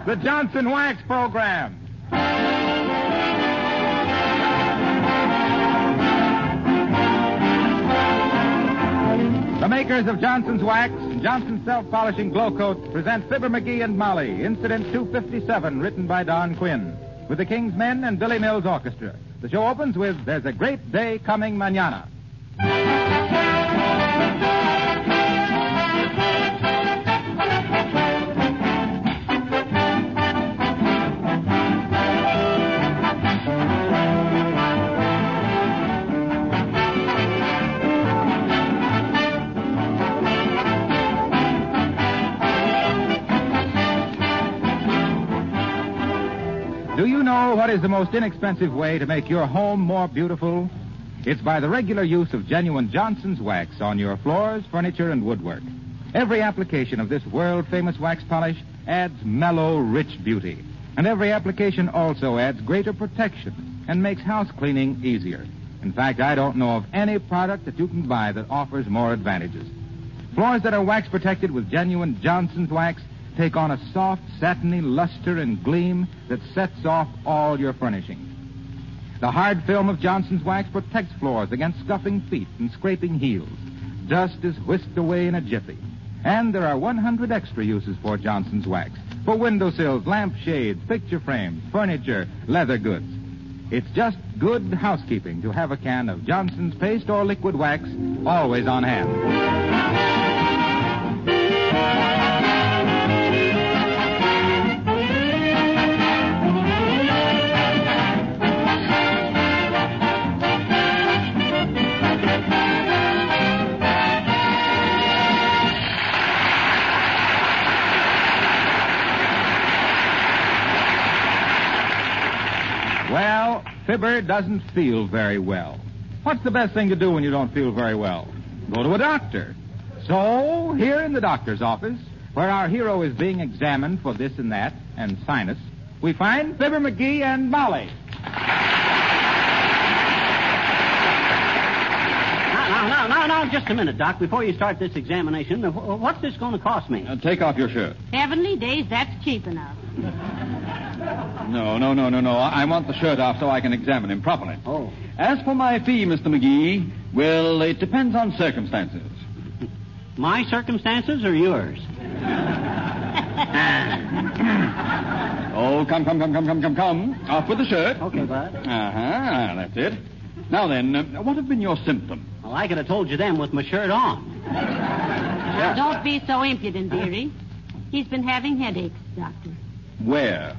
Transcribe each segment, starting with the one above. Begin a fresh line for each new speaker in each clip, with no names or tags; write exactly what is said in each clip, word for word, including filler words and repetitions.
the Johnson Wax Program. The makers of Johnson's Wax and Johnson's Self-Polishing Glow Coat present Fibber McGee and Molly, Incident two fifty-seven, written by Don Quinn, with the King's Men and Billy Mills Orchestra. The show opens with There's a Great Day Coming Mañana. Do you know what is the most inexpensive way to make your home more beautiful? It's by the regular use of genuine Johnson's Wax on your floors, furniture, and woodwork. Every application of this world-famous wax polish adds mellow, rich beauty. And every application also adds greater protection and makes house cleaning easier. In fact, I don't know of any product that you can buy that offers more advantages. Floors that are wax protected with genuine Johnson's Wax take on a soft, satiny luster and gleam that sets off all your furnishings. The hard film of Johnson's Wax protects floors against scuffing feet and scraping heels. Dust is whisked away in a jiffy. And there are one hundred extra uses for Johnson's Wax. For windowsills, lampshades, picture frames, furniture, leather goods. It's just good housekeeping to have a can of Johnson's paste or liquid wax always on hand. Well, Fibber doesn't feel very well. What's the best thing to do when you don't feel very well? Go to a doctor. So, here in the doctor's office, where our hero is being examined for this and that, and sinus, we find Fibber McGee and Molly.
Now, now, now, now, just a minute, Doc. Before you start this examination, what's this going to cost me?
Uh, take off your shirt.
Heavenly days, that's cheap enough.
No, no, no, no, no. I want the shirt off so I can examine him properly.
Oh.
As for my fee, Mister McGee, well, it depends on circumstances.
My circumstances or yours?
Oh, come, come, come, come, come, come, come. Off with the shirt.
Okay, bud.
Uh-huh, that's it. Now then, uh, what have been your symptoms?
Well, I could have told you them with my shirt on.
Now, don't be so impudent, dearie. He's been having headaches, Doctor.
Where?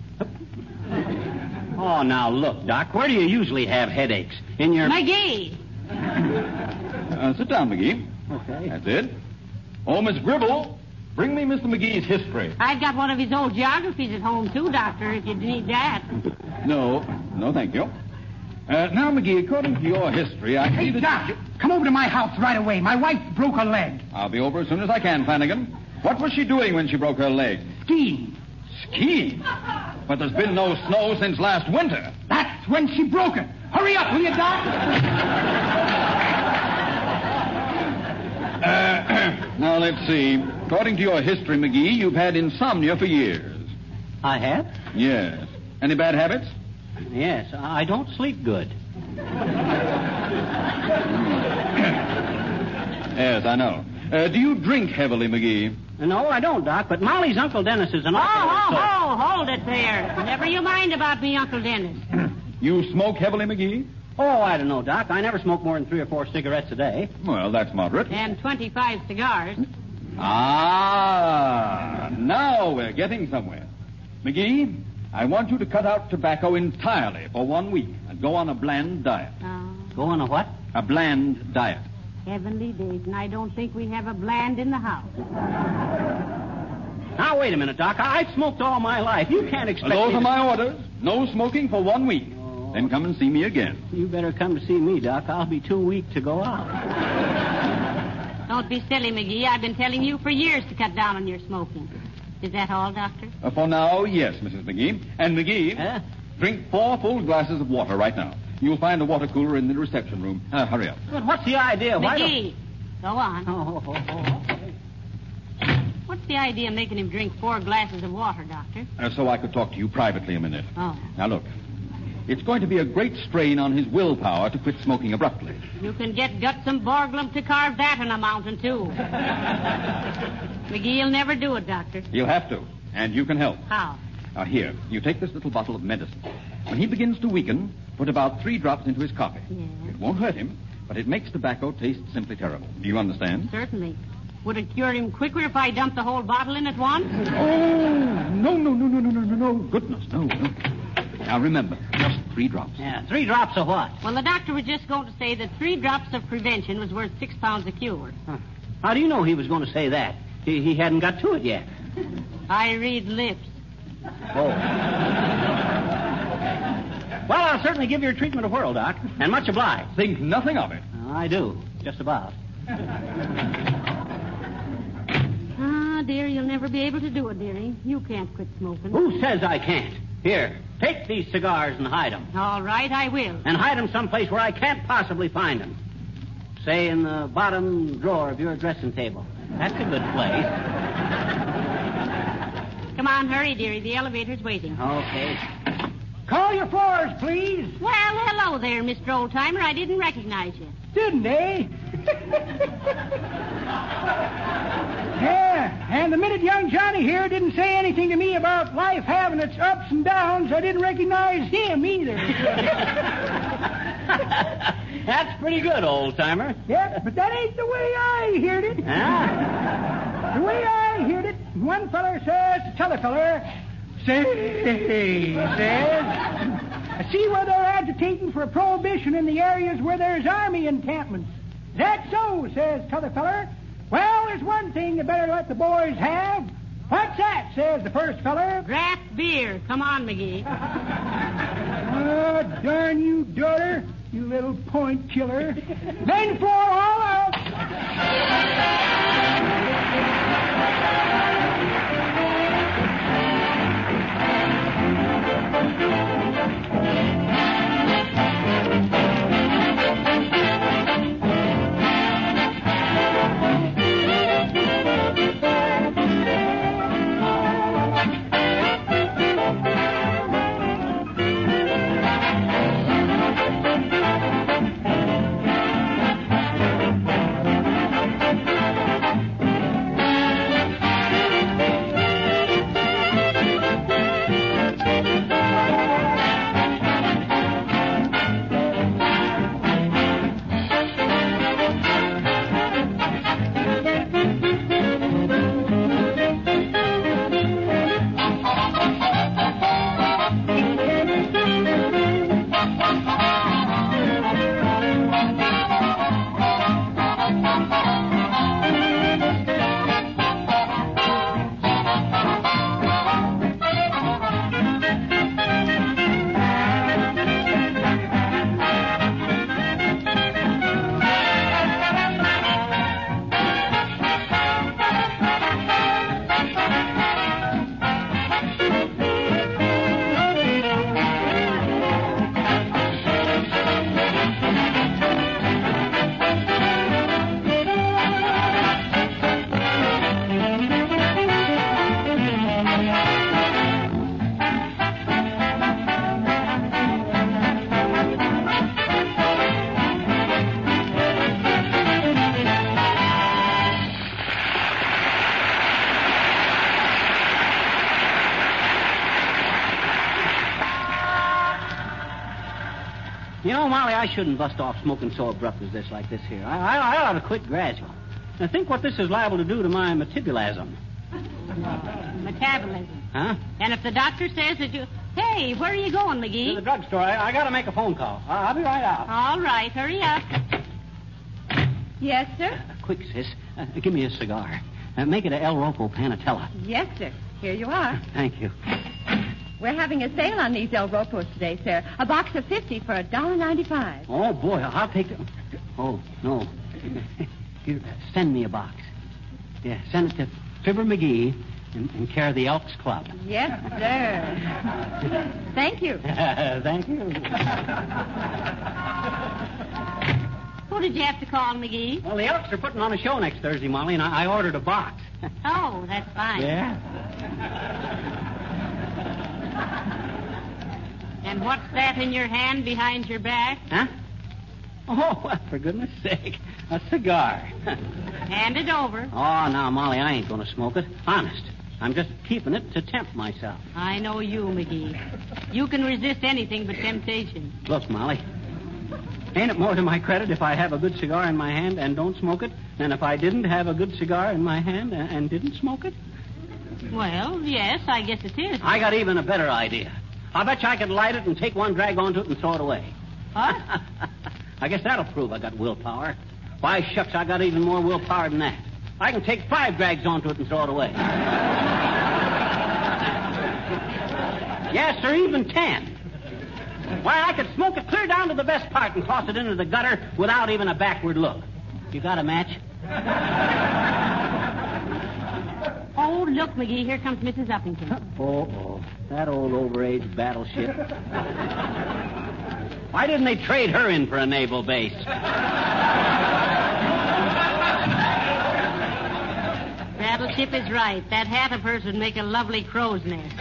Oh, now, look, Doc, where do you usually have headaches? In your...
McGee!
Uh, sit down, McGee.
Okay.
That's it. Oh, Miss Gribble, bring me Mister McGee's history.
I've got one of his old geographies at home, too, Doctor, if you need that.
No, no, thank you. Uh, now, McGee, according to your history, I
Hey,
see that...
Doc, come over to my house right away. My wife broke her leg.
I'll be over as soon as I can, Flanagan. What was she doing when she broke her leg?
Skiing.
Skiing? But there's been no snow since last winter.
That's when she broke it. Hurry up, will you, Doc?
Uh, now, let's see. According to your history, McGee, you've had insomnia for years.
I have?
Yes. Any bad habits?
Yes, I don't sleep good.
Yes, I know. Uh, do you drink heavily, McGee?
No, I don't, Doc, but Molly's Uncle Dennis is an
Oh,
alcoholic.
ho,
so-
ho, hold it there. Never you mind about me, Uncle Dennis.
You smoke heavily, McGee?
Oh, I don't know, Doc. I never smoke more than three or four cigarettes a day.
Well, that's moderate.
And twenty-five cigars.
Ah, now we're getting somewhere. McGee, I want you to cut out tobacco entirely for one week and go on a bland diet.
Oh,
Go on a what?
A bland diet.
heavenly days, and I don't think we have a bland in the house.
Now, wait a minute, Doc. I- I've smoked all my life. You can't expect
Those
me
are
to-
my orders. No smoking for one week. Then come and see me again.
You better come to see me, Doc. I'll be too weak to go out.
Don't be silly, McGee. I've been telling you for years to cut down on your smoking. Is that all, Doctor?
Uh, for now, yes, Missus McGee. And McGee,
Huh?
drink four full glasses of water right now. You'll find a water cooler in the reception room. Uh, hurry up.
But what's the idea? Why don't...
McGee, go on.
Oh, oh, oh, oh, okay.
What's the idea of making him drink four glasses of water, Doctor?
Uh, so I could talk to you privately a minute.
Oh.
Now, look. It's going to be a great strain on his willpower to quit smoking abruptly.
You can get Guts and Borglum to carve that in a mountain, too. McGee'll never do it, Doctor.
He'll have to, and you can help.
How?
Now, here, you take this little bottle of medicine. When he begins to weaken, put about three drops into his coffee.
Yeah.
It won't hurt him, but it makes tobacco taste simply terrible. Do you understand?
Certainly. Would it cure him quicker if I dumped the whole bottle in at once?
Oh, no, no, no, no, no, no, no, no. Goodness, no, no. Now, remember, just three drops.
Yeah, three drops of what?
Well, the doctor was just going to say that three drops of prevention was worth six pounds a cure.
Huh. How do you know he was going to say that? He, he hadn't got to it yet.
I read lips.
Oh. Well, I'll certainly give your treatment a whirl, Doc, and much obliged.
Think nothing of it.
I do, just about.
Ah, dear, you'll never be able to do it, dearie. You can't quit smoking.
Who says I can't? Here, take these cigars and hide them.
All right, I will.
And hide them someplace where I can't possibly find them. Say in the bottom drawer of your dressing table. That's a good place.
Come on, hurry, dearie. The elevator's waiting.
Okay.
Call your floors, please.
Well, hello there, Mister Oldtimer. I didn't recognize you.
Didn't they? Yeah, and the minute young Johnny here didn't say anything to me about life having its ups and downs, I didn't recognize him either.
That's pretty good, old-timer.
Yep, but that ain't the way I heard it.
Huh?
The way I heard it, one feller says to t'other feller, say, says, I see where they're agitating for a prohibition in the areas where there's army encampments. Is that so, says t'other feller. Well, there's one thing you better let the boys have. What's that, says the first feller.
Draft beer. Come on, McGee.
Oh, darn you, daughter, you little point killer. Main floor all out.
You know, Molly, I shouldn't bust off smoking so abrupt as this like this here. I, I, I ought to quit gradual. Now, think what this is liable to do to my metabolism.
Metabolism.
Huh?
And if the doctor says that you... Hey, where are you going,
To
McGee?
the drugstore. I, I got to make a phone call. I, I'll be right out.
All right, hurry up.
Yes, sir?
Uh, quick, sis. Uh, give me a cigar. Uh, make it a El Ropo Panatella.
Yes, sir. Here you are.
Thank you.
We're having a sale on these El Ropos today, sir. A box of fifty for a dollar ninety-five.
Oh, boy, I'll take the... Oh, no. Here, send me a box. Yeah, send it to Fibber McGee in, in care of the Elks Club.
Yes, sir. Thank you.
Thank you.
Well, did you have to call, McGee?
Well, the Elks are putting on a show next Thursday, Molly, and I, I ordered a box.
Oh, that's fine.
Yeah?
And what's that in your hand behind your back?
Huh? Oh, well, for goodness sake. A cigar.
Hand it over.
Oh, now, Molly, I ain't going to smoke it. Honest. I'm just keeping it to tempt myself.
I know you, McGee. You can resist anything but temptation.
Look, Molly. Ain't it more to my credit if I have a good cigar in my hand and don't smoke it than if I didn't have a good cigar in my hand and, and didn't smoke it?
Well, yes, I guess it is.
I got even a better idea. I bet you I could light it and take one drag onto it and throw it away.
What?
I guess that'll prove I got willpower. Why, shucks, I got even more willpower than that. I can take five drags onto it and throw it away. Yes, or even ten. Why, I could smoke it clear down to the best part and toss it into the gutter without even a backward look. You got a match?
Oh, look, McGee, here comes Missus Uppington.
Oh, oh, that old overaged battleship. Why didn't they trade her in for a naval base?
Battleship is right. That hat of hers would make a lovely crow's nest.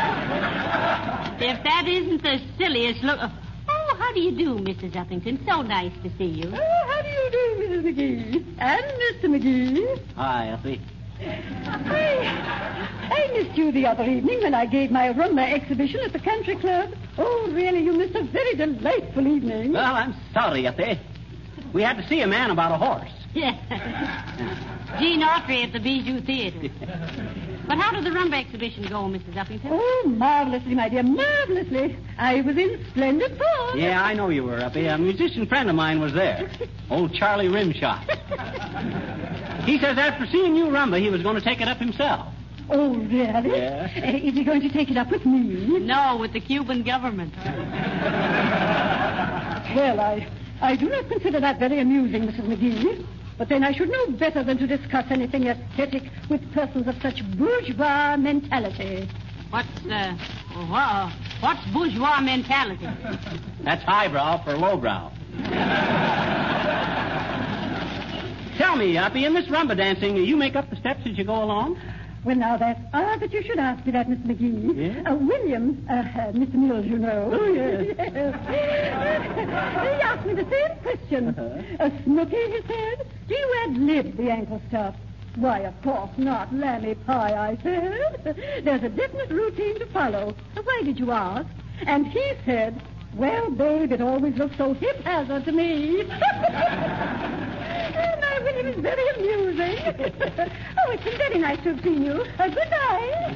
If that isn't the silliest look... Oh, how do you do, Missus Uppington? So nice to see you.
Oh, how do you do, Missus McGee? And Mister McGee?
Hi, Effie.
I, I missed you the other evening when I gave my rumba exhibition at the country club. Oh, really, you missed a very delightful evening.
Well, I'm sorry, Effie. We had to see a man about a horse.
Yes. Gene Autry at the Bijou Theater. But how did the rumba exhibition go, Missus Uppington?
Oh, marvelously, my dear, marvelously. I was in splendid form.
Yeah, I know you were, Uppie. A musician friend of mine was there. Old Charlie Rimshot. He says after seeing you rumba, he was going to take it up himself.
Oh, really?
Yeah.
Uh, is he going to take it up with me?
No, with the Cuban government.
Well, I, I do not consider that very amusing, Missus McGee. But then I should know better than to discuss anything aesthetic with persons of such bourgeois mentality.
What's, uh, wha- what's bourgeois mentality?
That's highbrow for lowbrow. Tell me, Uppie, in this rumba dancing, you make up the steps as you go along?
Well, now, that's odd that you should ask me that, Mister McGee.
Yeah?
Uh, William, uh, uh, Mister Mills, you know.
Oh, yes.
He asked me the same question.
Uh-huh.
Uh, Snooky, he said, do you ad-lib the ankle stuff? Why, of course not, lammy pie, I said. There's a definite routine to follow. Uh, Why did you ask? And he said, well, babe, it always looks so haphazard to me. Oh, my William is very amusing. Oh, it's been very nice to have seen you. Uh, good night.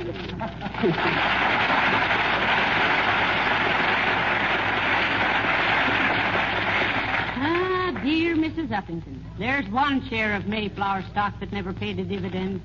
Ah, dear Missus Uppington, there's one share of Mayflower stock that never paid a dividend.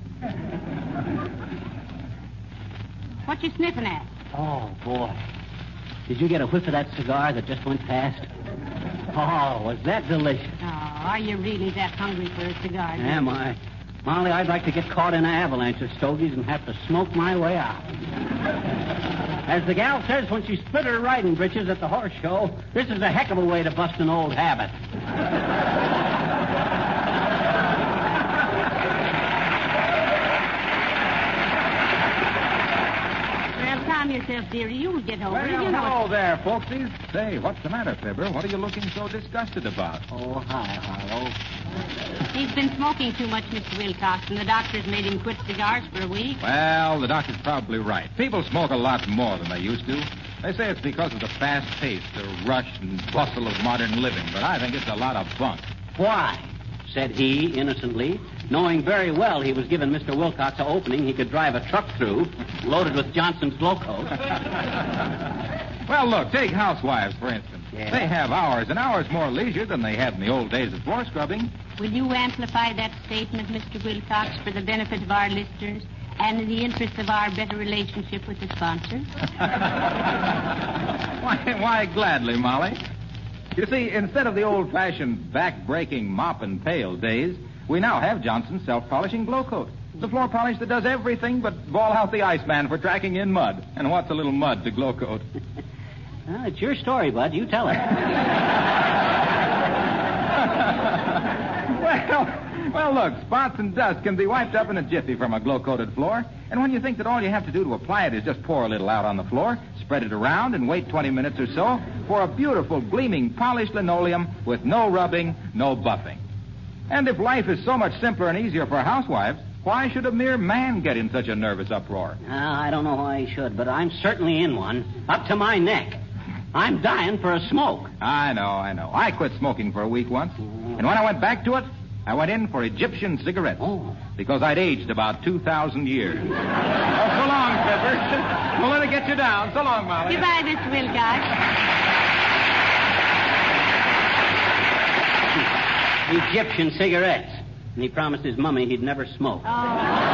What you sniffing at?
Oh, boy. Did you get a whiff of that cigar that just went past? Oh, was that delicious?
Oh, are you really that hungry for a cigar?
Am I? Molly, I'd like to get caught in an avalanche of stogies and have to smoke my way out. As the gal says when she split her riding breeches at the horse show, this is a heck of a way to bust an old habit.
Well, calm yourself, dearie. You'll get over it.
Well,
You know
hello
it.
there, folksies. Say, what's the matter, Fibber? What are you looking so disgusted about?
Oh, hi, Harlow.
He's been smoking too much, Mister Wilcox, and the doctor's made him quit cigars for a week.
Well, the doctor's probably right. People smoke a lot more than they used to. They say it's because of the fast pace, the rush and bustle of modern living, but I think it's a lot of bunk.
Why? Said he, innocently, knowing very well he was giving Mister Wilcox an opening he could drive a truck through, loaded with Johnson's Glow-Coat.
Well, look, take housewives, for instance.
Yeah.
They have hours and hours more leisure than they had in the old days of floor scrubbing.
Will you amplify that statement, Mister Wilcox, for the benefit of our listeners and in the interest of our better relationship with the sponsor?
why, why, gladly, Molly. You see, instead of the old-fashioned back-breaking mop and pail days, we now have Johnson's self-polishing Glow-Coat. The floor polish that does everything but ball out the Iceman for tracking in mud. And what's a little mud to Glow-Coat?
Well, it's your story, Bud. You tell it.
well, well, look, spots and dust can be wiped up in a jiffy from a glow-coated floor. And when you think that all you have to do to apply it is just pour a little out on the floor, spread it around, and wait twenty minutes or so for a beautiful, gleaming, polished linoleum with no rubbing, no buffing. And if life is so much simpler and easier for housewives, why should a mere man get in such a nervous uproar?
Uh, I don't know why he should, but I'm certainly in one, up to my neck. I'm dying for a smoke.
I know, I know. I quit smoking for a week once. And when I went back to it, I went in for Egyptian cigarettes.
Oh.
Because I'd aged about two thousand years. Oh, so long, Pepper. We'll let it get you down. So long, Molly.
Goodbye, Mister Wilcox.
Egyptian cigarettes. And he promised his mummy he'd never smoke.
Oh.
Oh,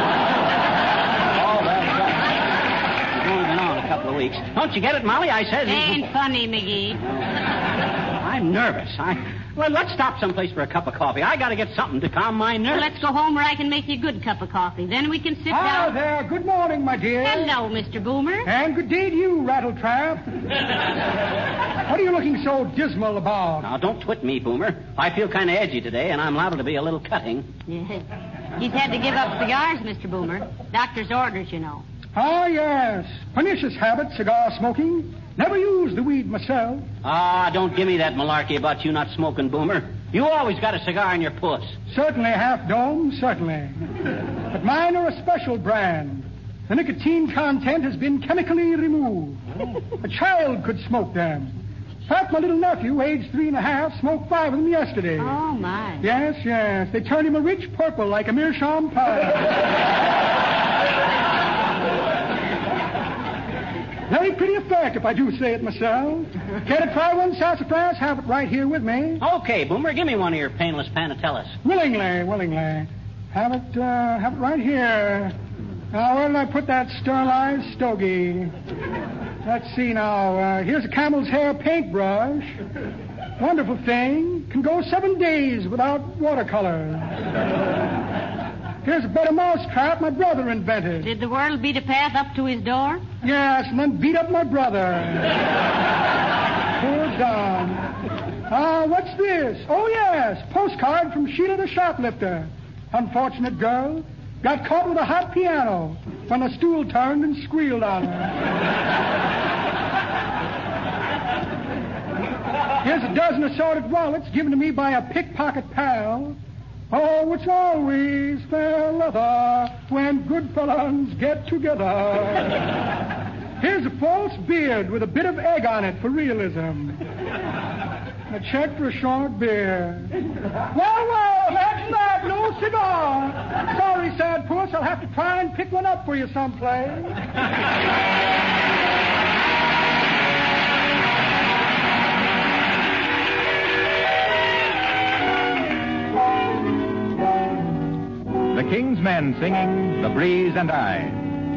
that's right. He's only been on a couple of weeks. Don't you get it, Molly? I says...
Ain't funny, McGee.
I'm nervous. I... Well, let's stop someplace for a cup of coffee. I got to get something to calm my nerves.
Well, let's go home where I can make you a good cup of coffee. Then we can sit
Hi
down.
there. Good morning, my dear.
Hello, Mister Boomer.
And good day to you, Rattletrap. What are you looking so dismal about?
Now, don't twit me, Boomer. I feel kind of edgy today, and I'm liable to be a little cutting.
He's had to give up cigars, Mister Boomer. Doctor's orders, you know.
Ah, yes. Pernicious habit, cigar smoking. Never used the weed myself.
Ah, don't give me that malarkey about you not smoking, Boomer. You always got a cigar in your puss.
Certainly, Half-Dome, certainly. But mine are a special brand. The nicotine content has been chemically removed. A child could smoke them. In fact, my little nephew, aged three and a half, smoked five of them yesterday.
Oh, my.
Yes, yes. They turned him a rich purple like a meerschaum pie. Very pretty effect, if I do say it myself. Care to try one, sassafras? Have it right here with me.
Okay, Boomer, give me one of your painless panatellas.
Willingly, willingly. Have it, uh, have it right here. Now, where did I put that sterilized stogie? Let's see now. Uh, here's a camel's hair paintbrush. Wonderful thing. Can go seven days without watercolor. Here's a better mousetrap my brother invented.
Did the world beat a path up to his door?
Yes, and then beat up my brother. Poor Don. Ah, uh, what's this? Oh, yes, postcard from Sheila the shoplifter. Unfortunate girl. Got caught with a hot piano when the stool turned and squealed on her. Here's a dozen assorted wallets given to me by a pickpocket pal. Oh, it's always fair weather when good fellows get together. Here's a false beard with a bit of egg on it for realism. A check for a short beer. Well, well, that's that. No cigar. Sorry, sad puss. I'll have to try and pick one up for you someplace.
The King's Men singing The Breeze and I.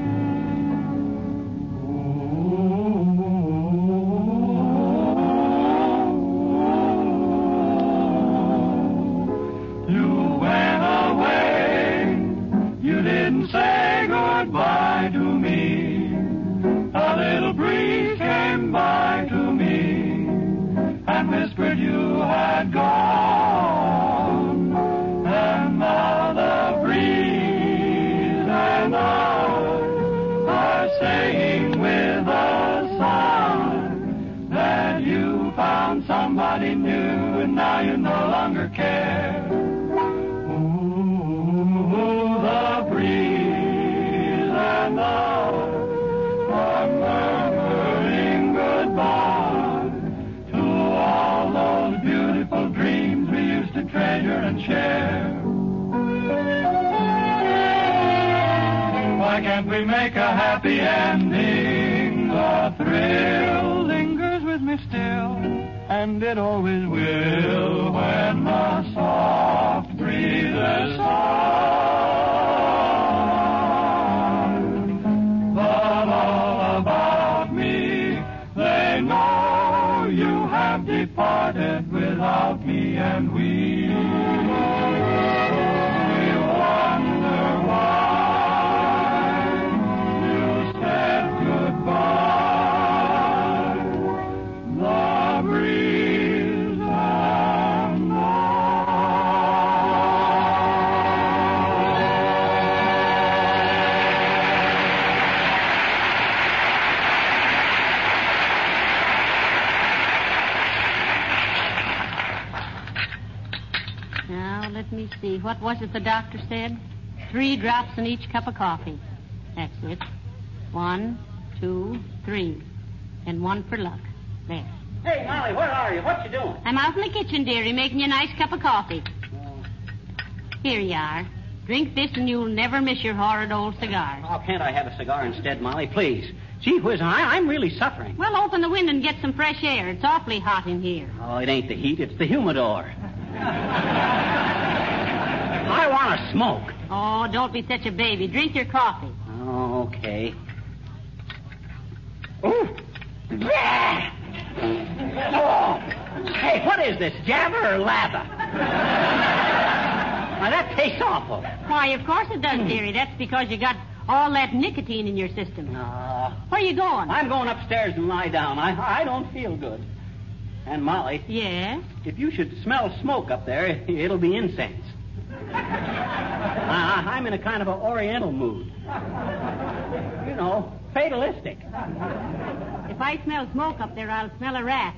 You went away. You didn't say goodbye to me. A little breeze came by to me and whispered you had gone. And now the breeze and I are saying with a sigh that you found somebody new and now you no longer care. Ooh, the breeze and I are murmuring goodbye to all those beautiful dreams we used to treasure and share. Why can't we make a happy ending? The thrill lingers with me still, and it always will when the soft breezes sigh. But all about me, they know you have departed without me, and we The breeze and I.
see. What was it the doctor said? Three drops in each cup of coffee. That's it. One, two, three. And one for luck. There.
Hey, Molly, where are you? What you doing?
I'm out in the kitchen, dearie, making you a nice cup of coffee.
Oh.
Here you are. Drink this and you'll never miss your horrid old cigars.
Oh, can't I have a cigar instead, Molly? Please. Gee whiz, I, I'm really suffering.
Well, open the window and get some fresh air. It's awfully hot in here.
Oh, it ain't the heat. It's the humidor. I want to smoke.
Oh, don't be such a baby. Drink your coffee.
Oh, okay. Ooh. Yeah. Oh. Hey, what is this, Java or lava? Now, that tastes awful.
Why, of course it does, dearie. That's because you got all that nicotine in your system.
No.
Where are you going?
I'm going upstairs and lie down. I, I don't feel good. And, Molly.
Yes?
If you should smell smoke up there, it'll be incense. I, I'm in a kind of an oriental mood. You know, fatalistic.
If I smell smoke up there, I'll smell a rat.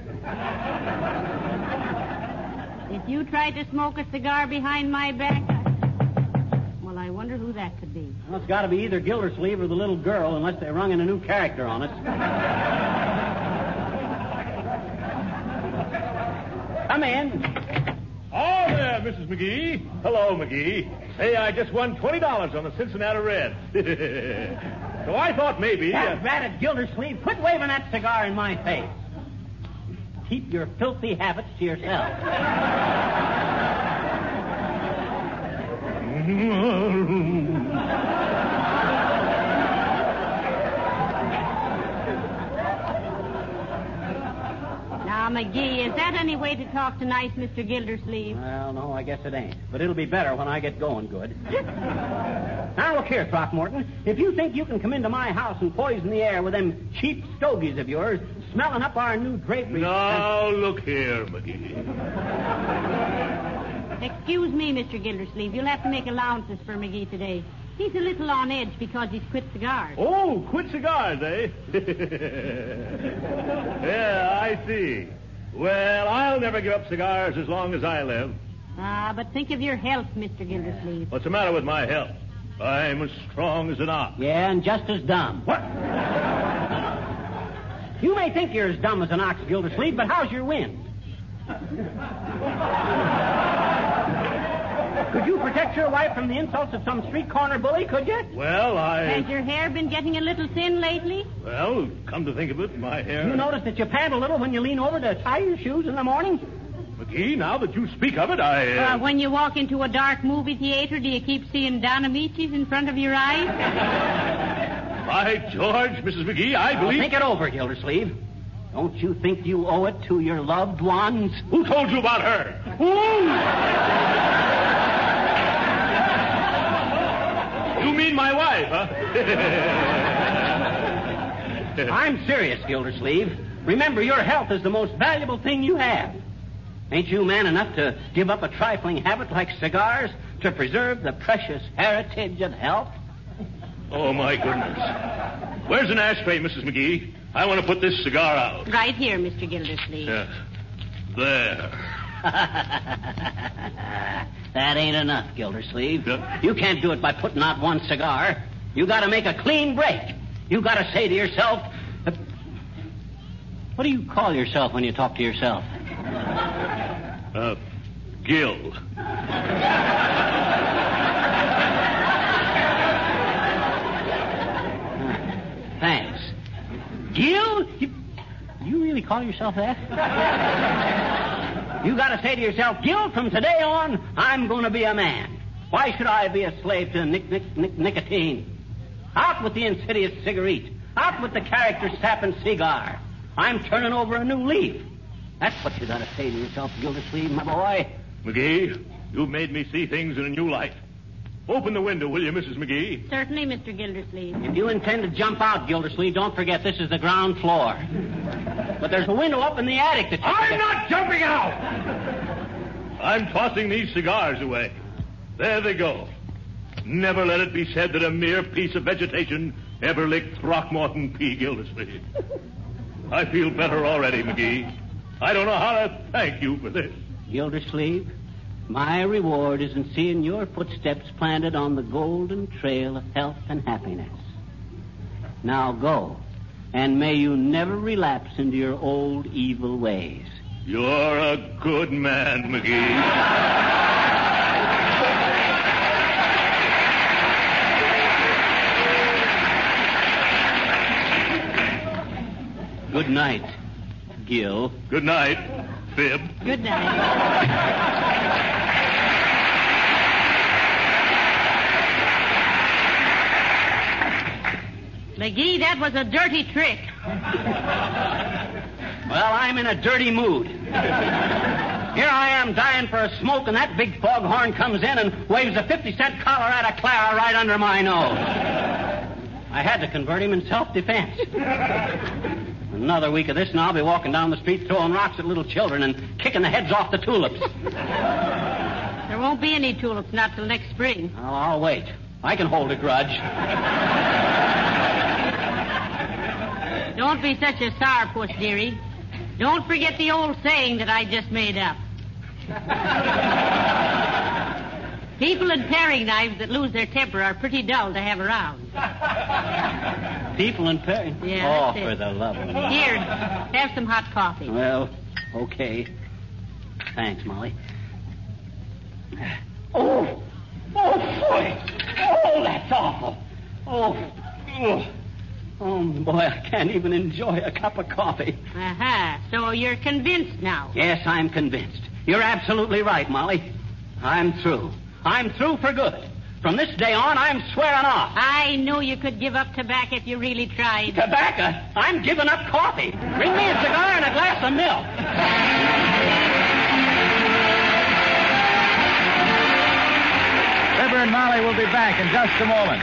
If you tried to smoke a cigar behind my back, I... well, I wonder who that could be.
Well, it's got to be either Gildersleeve or the little girl, unless they rung in a new character on us. Come in.
Oh, there, Missus McGee. Hello, McGee. Hey, I just won twenty dollars on the Cincinnati Red. So I thought maybe...
That
Uh...
ratted Gildersleeve, quit waving that cigar in my face. Keep your filthy habits to yourself.
Now, McGee, is that any way to talk to nice Mister Gildersleeve?
Well, no, I guess it ain't. But it'll be better when I get going good. Now, look here, Throckmorton. If you think you can come into my house and poison the air with them cheap stogies of yours, smelling up our new draperies...
Now, look here, McGee.
Excuse me, Mister Gildersleeve. You'll have to make allowances for McGee today. He's a little on edge because he's quit cigars.
Oh, quit cigars, eh? Yeah, I see. Well, I'll never give up cigars as long as I live.
Ah, but think of your health, Mister Gildersleeve.
What's the matter with my health? I'm as strong as an ox.
Yeah, and just as dumb.
What?
You may think you're as dumb as an ox, Gildersleeve, but how's your wind? Could you protect your wife from the insults of some street corner bully, could you?
Well, I...
Has your hair been getting a little thin lately?
Well, come to think of it, my hair...
You notice that you pant a little when you lean over to tie your shoes in the morning?
McGee, now that you speak of it, I... Uh...
Uh, when you walk into a dark movie theater, do you keep seeing Don Amicis in front of your eyes?
By George, Missus McGee, I believe...
Now, think it over, Gildersleeve. Don't you think you owe it to your loved ones?
Who told you about her?
Who?
You mean my wife, huh?
I'm serious, Gildersleeve. Remember, your health is the most valuable thing you have. Ain't you man enough to give up a trifling habit like cigars to preserve the precious heritage of health?
Oh, my goodness. Where's an ashtray, Missus McGee? I want to put this cigar out.
Right here, Mister Gildersleeve.
Yeah. There.
That ain't enough, Gildersleeve.
Yeah.
You can't do it by putting out one cigar. You got to make a clean break. You got to say to yourself, uh, what do you call yourself when you talk to yourself?
Uh, Gil.
Thanks. Gil? You, you really call yourself that? You got to say to yourself, Gil, from today on, I'm going to be a man. Why should I be a slave to nic- nic- nic- nicotine? Out with the insidious cigarette. Out with the character-sapping cigar. I'm turning over a new leaf. That's what you got to say to yourself, Gildersleeve, my boy.
McGee, you've made me see things in a new light. Open the window, will you, Missus McGee?
Certainly, Mister Gildersleeve.
If you intend to jump out, Gildersleeve, don't forget this is the ground floor. But there's a window up in the attic that you...
I'm not jumping out! I'm tossing these cigars away. There they go. Never let it be said that a mere piece of vegetation ever licked Throckmorton P. Gildersleeve. I feel better already, McGee. I don't know how to thank you for this.
Gildersleeve, My reward is in seeing your footsteps planted on the golden trail of health and happiness. Now go, and may you never relapse into your old evil ways.
You're a good man, McGee.
Good night, Gil.
Good night, Fib.
Good night. McGee, that was a dirty trick.
Well, I'm in a dirty mood. Here I am dying for a smoke, and that big foghorn comes in and waves a fifty-cent Colorado Clara right under my nose. I had to convert him in self-defense. Another week of this, and I'll be walking down the street throwing rocks at little children and kicking the heads off the tulips.
There won't be any tulips, not till next spring.
Oh, I'll wait. I can hold a grudge.
Don't be such a sourpuss, dearie. Don't forget the old saying that I just made up. People in paring knives that lose their temper are pretty dull to have around.
People in paring?
Yeah,
Oh,
that's it.
for the love of God.
Here, have some hot coffee.
Well, okay. Thanks, Molly. Oh! Oh, boy! Oh, that's awful! Oh, oh, oh, boy, I can't even enjoy a cup of coffee.
Aha, so you're convinced now.
Yes, I'm convinced. You're absolutely right, Molly. I'm through. I'm through for good. From this day on, I'm swearing off.
I knew you could give up tobacco if you really tried.
Tobacco? I'm giving up coffee. Bring me a cigar and a glass of milk.
Fibber and Molly will be back in just a moment.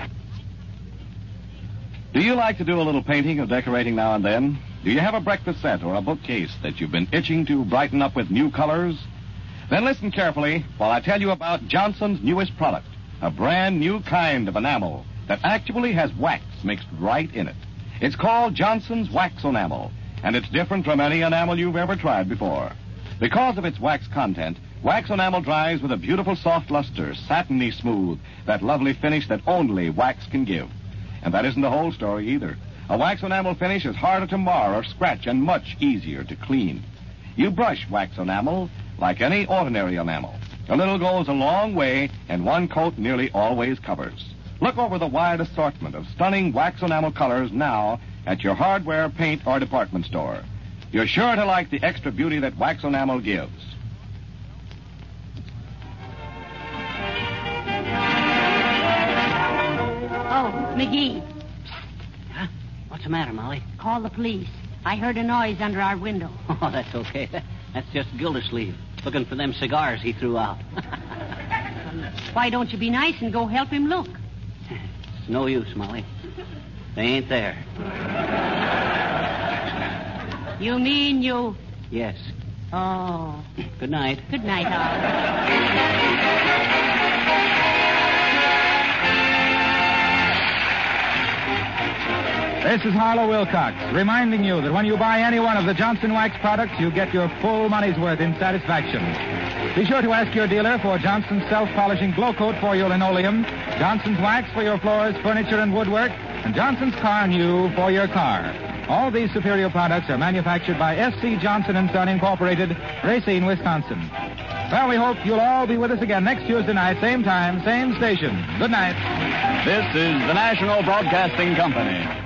Do you like to do a little painting or decorating now and then? Do you have a breakfast set or a bookcase that you've been itching to brighten up with new colors? Then listen carefully while I tell you about Johnson's newest product, a brand new kind of enamel that actually has wax mixed right in it. It's called Johnson's Wax Enamel, and it's different from any enamel you've ever tried before. Because of its wax content, wax enamel dries with a beautiful soft luster, satiny smooth, that lovely finish that only wax can give. And that isn't the whole story either. A wax enamel finish is harder to mar or scratch and much easier to clean. You brush wax enamel like any ordinary enamel. A little goes a long way, and one coat nearly always covers. Look over the wide assortment of stunning wax enamel colors now at your hardware, paint, or department store. You're sure to like the extra beauty that wax enamel gives.
Oh, McGee,
Huh? What's the matter, Molly?
call the police. I heard a noise under our window.
Oh, that's okay. That's just Gildersleeve looking for them cigars he threw out.
Why don't you be nice and go help him look?
It's no use, Molly. They ain't there.
You mean you...
Yes.
Oh,
Good night.
good night, Al.
This is Harlow Wilcox, reminding you that when you buy any one of the Johnson Wax products, you get your full money's worth in satisfaction. Be sure to ask your dealer for Johnson's self-polishing glow coat for your linoleum, Johnson's Wax for your floors, furniture, and woodwork, and Johnson's Car New for your car. All these superior products are manufactured by S C. Johnson and Son, Incorporated, Racine, Wisconsin. Well, we hope you'll all be with us again next Tuesday night, same time, same station. Good night.
This is the National Broadcasting Company.